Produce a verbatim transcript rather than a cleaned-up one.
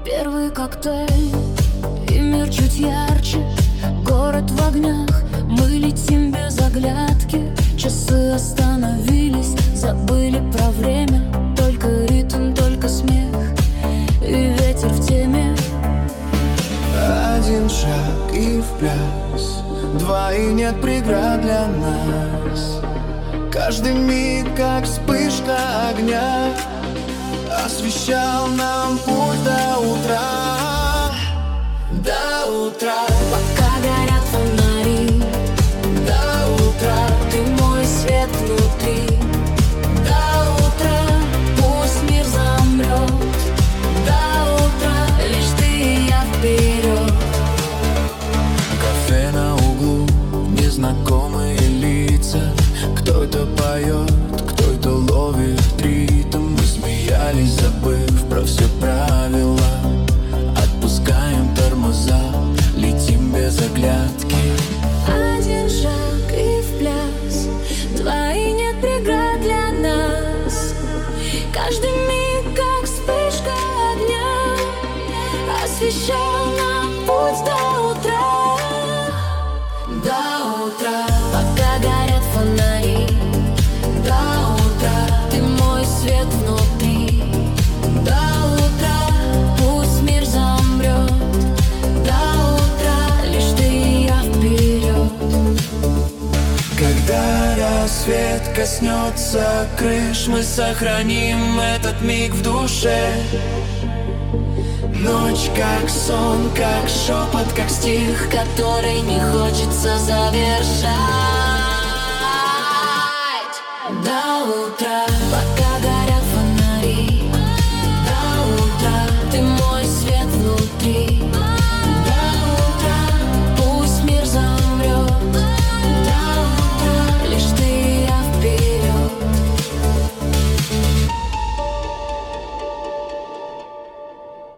Первый коктейль, и мир чуть ярче. Город в огнях, мы летим без оглядки. Часы остановились, забыли про время. Только ритм, только смех, и ветер в теме. Один шаг и в пляс, два и нет преград для нас. Каждый миг, как вспышка огня, освещал нам путь до утра. До утра, пока горят фонари. до утра, Ты мой свет внутри. до утра, Пусть мир замрет. до утра. Лишь ты и я вперед. Кафе на углу, незнакомые лица. Кто-то поет, кто-то ловит ритм. Мы смеялись, забыв про все правила. Отпускаем тормоза, летим без оглядки. Один шаг и в пляс, два и нет преград для нас. Каждый миг, как вспышка огня, освещал нам путь до утра. До утра, Пока горят фонари. до утра, Ты мой свет внутри. до утра, Пусть мир замрет. до утра. Лишь ты и я вперед. Когда рассвет коснется крыш, мы сохраним этот миг в душе. Ночь как сон, как шепот, как стих, Который не хочется завершать.